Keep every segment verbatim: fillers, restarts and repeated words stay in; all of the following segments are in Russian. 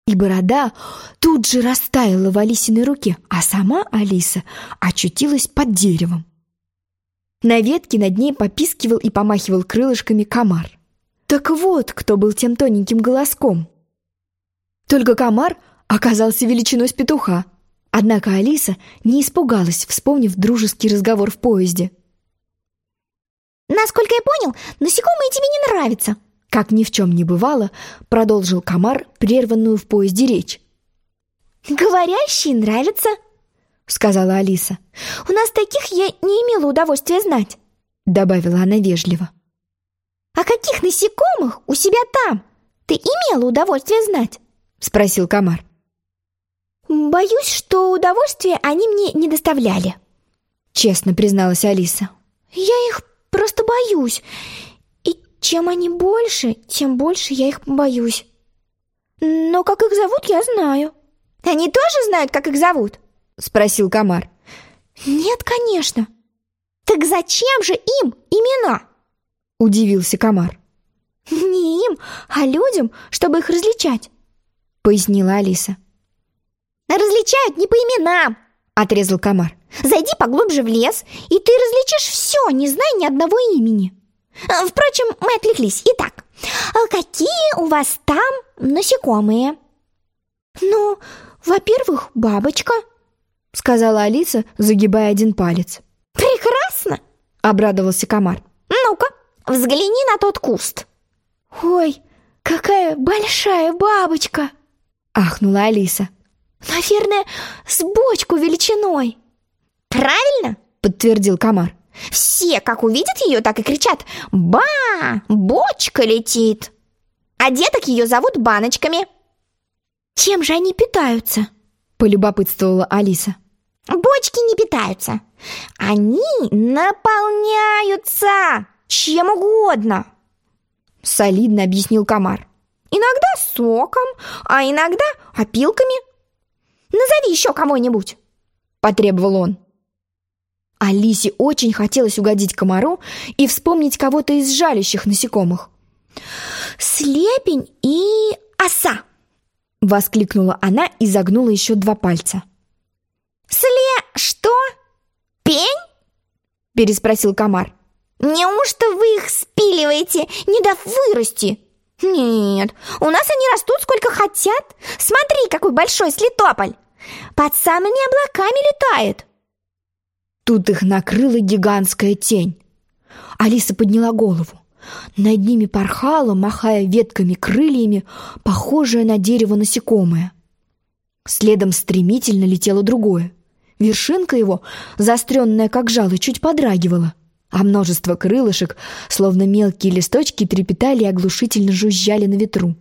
и борода тут же растаяла в Алисиной руке, а сама Алиса очутилась под деревом. На ветке над ней попискивал и помахивал крылышками комар. Так вот, кто был тем тоненьким голоском. Только комар оказался величиной с петуха. Однако Алиса не испугалась, вспомнив дружеский разговор в поезде. «Насколько я понял, насекомые тебе не нравятся», — как ни в чем не бывало, продолжил комар прерванную в поезде речь. «Говорящие нравятся», — сказала Алиса. «У нас таких я не имела удовольствия знать», — добавила она вежливо. «А каких насекомых у себя там ты имела удовольствие знать?» — спросил комар. «Боюсь, что удовольствия они мне не доставляли», — честно призналась Алиса. «Я их просто боюсь, и чем они больше, тем больше я их боюсь. Но как их зовут, я знаю». «Они тоже знают, как их зовут?» — спросил комар. «Нет, конечно». «Так зачем же им имена?» — удивился комар. «Не им, а людям, чтобы их различать», — пояснила Алиса. «Различают не по именам», — отрезал комар. «Зайди поглубже в лес, и ты различишь все, не зная ни одного имени. Впрочем, мы отвлеклись. Итак, какие у вас там насекомые?» «Ну, во-первых, бабочка», — сказала Алиса, загибая один палец. «Прекрасно!» — обрадовался комар. «Ну-ка, взгляни на тот куст». «Ой, какая большая бабочка!» — ахнула Алиса. «Наверное, с бочку величиной». «Правильно!» — подтвердил комар. «Все, как увидят ее, так и кричат: «Ба! Бочка летит!» А деток ее зовут баночками». «Чем же они питаются?» — полюбопытствовала Алиса. «Бочки не питаются. Они наполняются чем угодно», — солидно объяснил комар. «Иногда соком, а иногда опилками. Назови еще кого-нибудь», — потребовал он. Алисе очень хотелось угодить комару и вспомнить кого-то из жалящих насекомых. «Слепень и оса!» — воскликнула она и загнула еще два пальца. «Сле... что? Пень?» — переспросил комар. «Неужто вы их спиливаете, не дав вырасти?» «Нет, у нас они растут сколько хотят. Смотри, какой большой слитополь! Под самыми облаками летает!» Тут их накрыла гигантская тень. Алиса подняла голову. Над ними порхала, махая ветками крыльями, похожее на дерево насекомое. Следом стремительно летело другое. Вершинка его, заостренная как жало, чуть подрагивала, а множество крылышек, словно мелкие листочки, трепетали и оглушительно жужжали на ветру.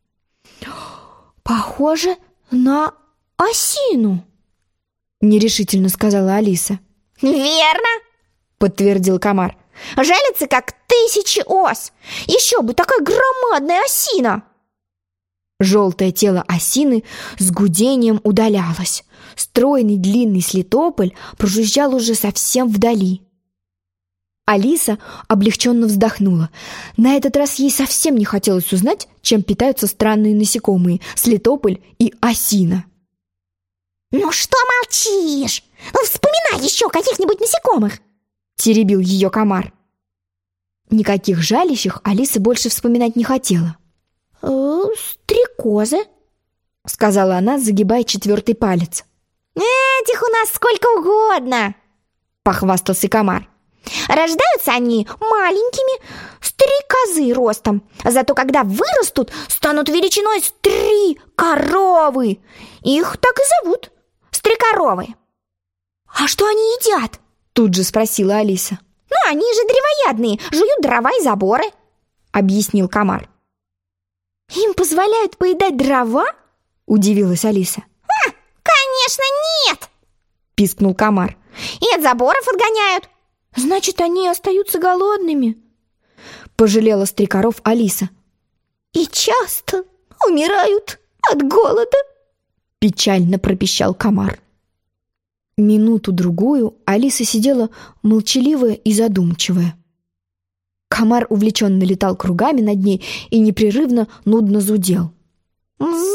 «Похоже на осину», — нерешительно сказала Алиса. «Верно», — подтвердил комар. «Жалится, как тысячи ос. Еще бы, такая громадная осина!» Желтое тело осины с гудением удалялось. Стройный длинный слитополь прожужжал уже совсем вдали. Алиса облегченно вздохнула. На этот раз ей совсем не хотелось узнать, чем питаются странные насекомые слитополь и осина. «Ну что молчишь? Ну вспоминай еще каких-нибудь насекомых!» — теребил ее комар. Никаких жалящих Алиса больше вспоминать не хотела. «Э, «Стрекозы», — сказала она, загибая четвертый палец. «Этих у нас сколько угодно», — похвастался комар. «Рождаются они маленькими, стрекозы ростом, зато когда вырастут, станут величиной с три коровы. Их так и зовут — стрекоровы». «А что они едят?» — тут же спросила Алиса. «Ну, они же древоядные, жуют дрова и заборы», — объяснил комар. «Им позволяют поедать дрова?» — удивилась Алиса. «А, конечно, нет!» — пискнул комар. «И от заборов отгоняют». «Значит, они остаются голодными», — пожалела стрекоров Алиса. «И часто умирают от голода», — печально пропищал комар. Минуту-другую Алиса сидела молчаливая и задумчивая. Комар увлеченно летал кругами над ней и непрерывно нудно зудел. «З-з-з!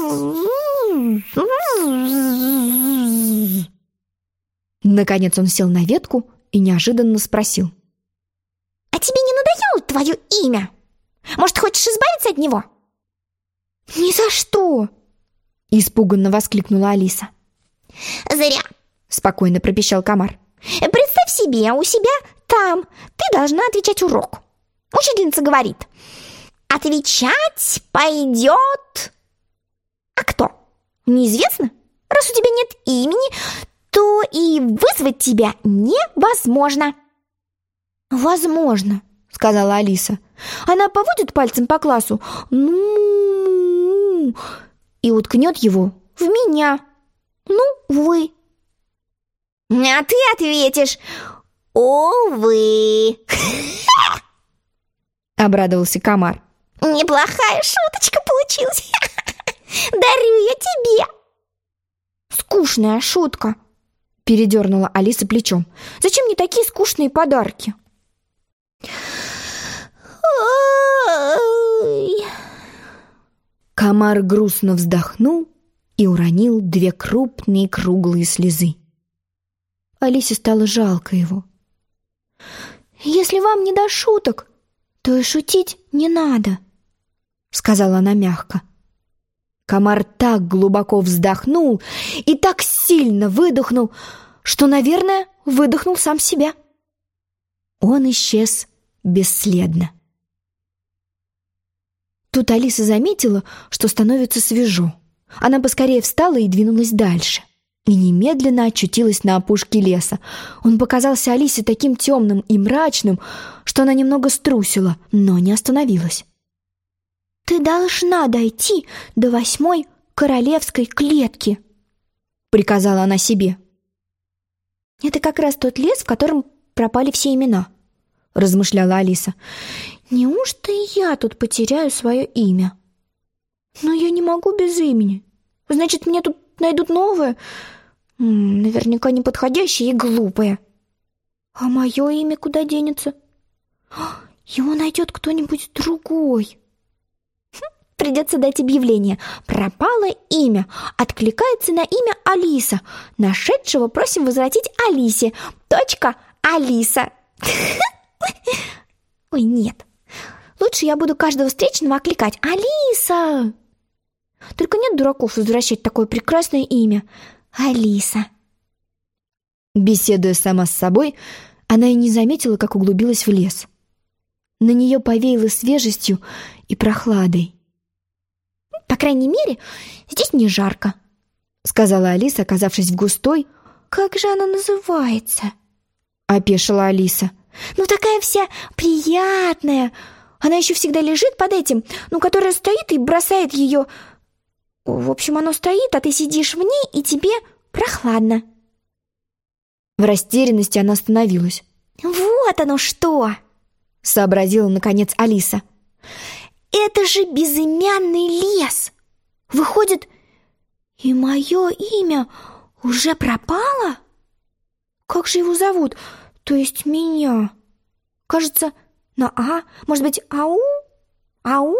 Наконец он сел на ветку и неожиданно спросил: «А тебе не надоело твое имя? Может, хочешь избавиться от него?» «Ни за что!» — испуганно воскликнула Алиса. «Зря!» — спокойно пропищал комар. «Представь себе, у себя там ты должна отвечать урок. Учительница говорит: отвечать пойдет... А кто? Неизвестно. Раз у тебя нет имени, то и вызвать тебя невозможно». «Возможно», — сказала Алиса. Она поводит пальцем по классу, ну, и уткнет его в меня. Ну, вы. А ты ответишь: увы. Обрадовался комар. Неплохая шуточка получилась. Дарю я тебе. Скучная шутка, передернула Алиса плечом. Зачем мне такие скучные подарки? Ой. Комар грустно вздохнул и уронил две крупные круглые слезы. Алисе стало жалко его. «Если вам не до шуток, то и шутить не надо», — сказала она мягко. Комар так глубоко вздохнул и так сильно выдохнул, что, наверное, выдохнул сам себя. Он исчез бесследно. Тут Алиса заметила, что становится свежо. Она поскорее встала и двинулась дальше. И немедленно очутилась на опушке леса. Он показался Алисе таким темным и мрачным, что она немного струсила, но не остановилась. «Ты должна дойти до восьмой королевской клетки», — приказала она себе. «Это как раз тот лес, в котором пропали все имена», — размышляла Алиса. «Неужто и я тут потеряю свое имя? Но я не могу без имени. Значит, мне тут найдут новое, м-м, наверняка неподходящее и глупое. А мое имя куда денется? Его найдет кто-нибудь другой. Хм, придется дать объявление. Пропало имя. Откликается на имя Алиса. Нашедшего просим возвратить Алисе. Точка Алиса». Ой, нет. Лучше я буду каждого встречного окликать: «Алиса!» Только нет дураков возвращать такое прекрасное имя. Алиса. Беседуя сама с собой, она и не заметила, как углубилась в лес. На нее повеяло свежестью и прохладой. «По крайней мере, здесь не жарко», — сказала Алиса, оказавшись в густой. «Как же она называется?» — опешила Алиса. «Ну, такая вся приятная. Она еще всегда лежит под этим, ну, которая стоит и бросает ее. В общем, оно стоит, а ты сидишь в ней, и тебе прохладно». В растерянности она остановилась. «Вот оно что!» — сообразила, наконец, Алиса. «Это же безымянный лес! Выходит, и мое имя уже пропало? Как же его зовут? То есть меня? Кажется, на «а». Может быть, «ау»? «Ау».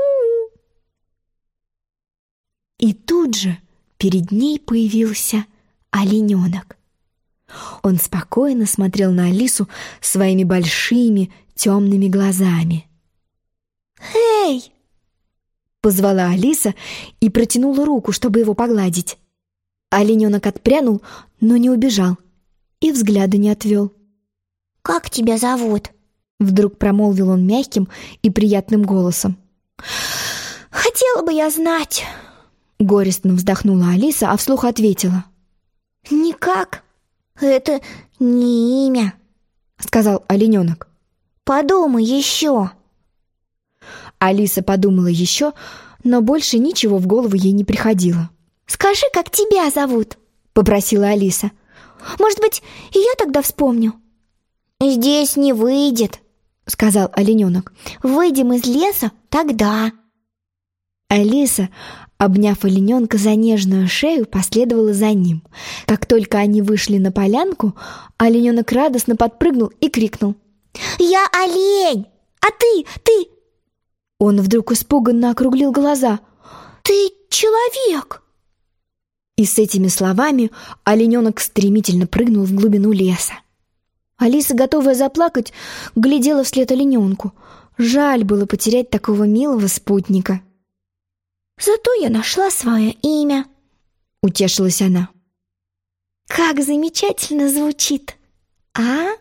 И тут же перед ней появился олененок. Он спокойно смотрел на Алису своими большими темными глазами. «Эй!» — позвала Алиса и протянула руку, чтобы его погладить. Олененок отпрянул, но не убежал и взгляда не отвел. «Как тебя зовут?» — вдруг промолвил он мягким и приятным голосом. «Хотела бы я знать!» — горестно вздохнула Алиса, а вслух ответила. «Никак. Это не имя», — сказал олененок. «Подумай еще». Алиса подумала еще, но больше ничего в голову ей не приходило. «Скажи, как тебя зовут?» — попросила Алиса. «Может быть, и я тогда вспомню». «Здесь не выйдет», — сказал олененок. «Выйдем из леса тогда». Алиса, обняв олененка за нежную шею, последовала за ним. Как только они вышли на полянку, олененок радостно подпрыгнул и крикнул: «Я олень! А ты, ты...» Он вдруг испуганно округлил глаза. «Ты человек!» И с этими словами олененок стремительно прыгнул в глубину леса. Алиса, готовая заплакать, глядела вслед олененку. Жаль было потерять такого милого спутника. «Зато я нашла свое имя», — утешилась она. «Как замечательно звучит! А-ли-са!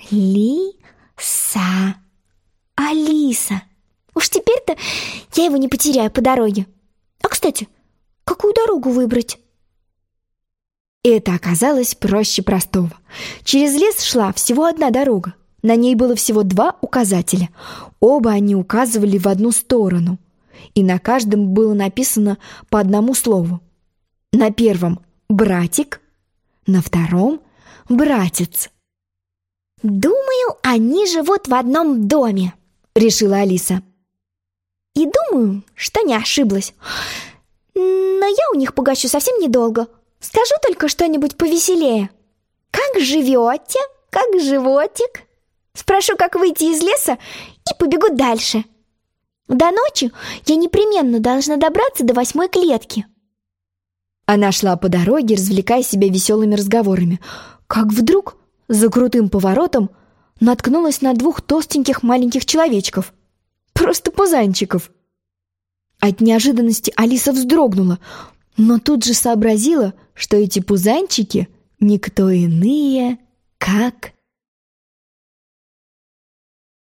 Алиса! Уж теперь-то я его не потеряю по дороге. А, кстати, какую дорогу выбрать?» Это оказалось проще простого. Через лес шла всего одна дорога. На ней было всего два указателя. Оба они указывали в одну сторону. И на каждом было написано по одному слову. На первом «братик», на втором «братец». «Думаю, они живут в одном доме», — решила Алиса. «И думаю, что не ошиблась. Но я у них погощу совсем недолго. Скажу только что-нибудь повеселее. Как живете? Как животик? Спрошу, как выйти из леса, и побегу дальше. До ночи я непременно должна добраться до восьмой клетки». Она шла по дороге, развлекая себя веселыми разговорами, как вдруг за крутым поворотом наткнулась на двух толстеньких маленьких человечков. Просто пузанчиков. От неожиданности Алиса вздрогнула, но тут же сообразила, что эти пузанчики никто иные, как